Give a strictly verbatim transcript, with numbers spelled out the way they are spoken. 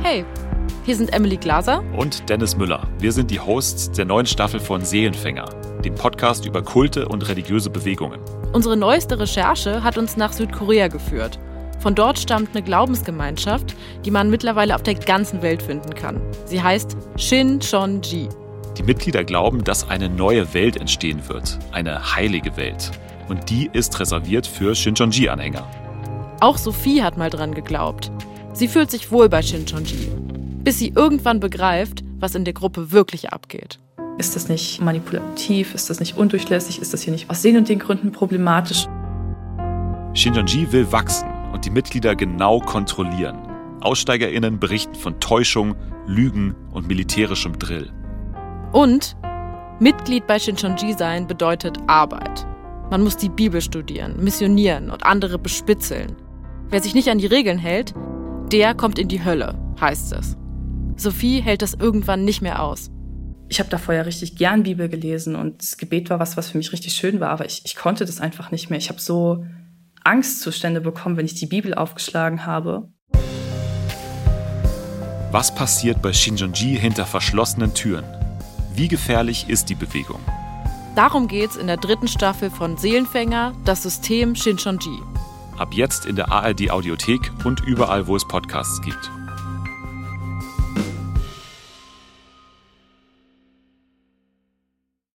Hey, hier sind Emily Glaser und Dennis Müller. Wir sind die Hosts der neuen Staffel von Seelenfänger, dem Podcast über Kulte und religiöse Bewegungen. Unsere neueste Recherche hat uns nach Südkorea geführt. Von dort stammt eine Glaubensgemeinschaft, die man mittlerweile auf der ganzen Welt finden kann. Sie heißt Shincheonji. Die Mitglieder glauben, dass eine neue Welt entstehen wird, eine heilige Welt. Und die ist reserviert für Shincheonji-Anhänger. Auch Sophie hat mal dran geglaubt. Sie fühlt sich wohl bei Shincheonji, bis sie irgendwann begreift, was in der Gruppe wirklich abgeht. Ist das nicht manipulativ? Ist das nicht undurchlässig? Ist das hier nicht aus den und den Gründen problematisch? Shincheonji will wachsen und die Mitglieder genau kontrollieren. AussteigerInnen berichten von Täuschung, Lügen und militärischem Drill. Und Mitglied bei Shincheonji sein bedeutet Arbeit. Man muss die Bibel studieren, missionieren und andere bespitzeln. Wer sich nicht an die Regeln hält, der kommt in die Hölle, heißt es. Sophie hält das irgendwann nicht mehr aus. Ich habe da vorher richtig gern Bibel gelesen und das Gebet war was, was für mich richtig schön war, aber ich, ich konnte das einfach nicht mehr. Ich habe so Angstzustände bekommen, wenn ich die Bibel aufgeschlagen habe. Was passiert bei Shincheonji hinter verschlossenen Türen? Wie gefährlich ist die Bewegung? Darum geht's in der dritten Staffel von Seelenfänger, das System Shincheonji. Ab jetzt in der A R D Audiothek und überall, wo es Podcasts gibt.